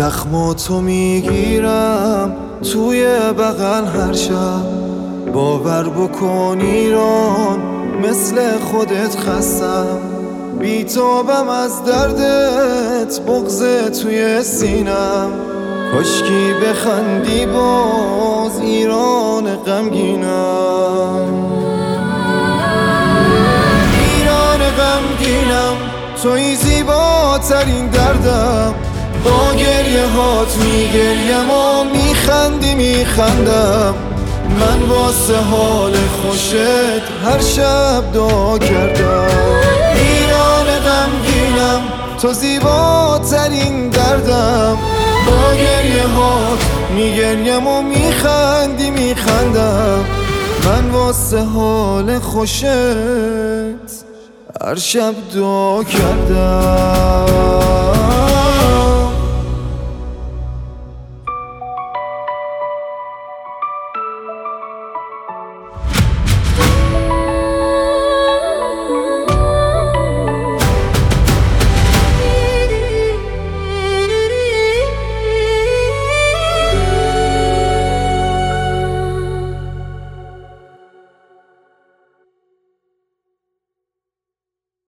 زخماتو میگیرم توی بغل هر شب. باور بکن ایران مثل خودت خستم. بیتابم از دردت بغض توی سینم. کاشکی بخندی باز ایران غمگینم. ایران غمگینم توی زیباترین دردم. با گریه هات میگریم و میخندی میخندم. من واسه حال خوشت هر شب دعا کردم. ایران غمگینم تو زیباترین دردم. با گریه هات میگریم و میخندی میخندم. من واسه حال خوشت هر شب دعا کردم.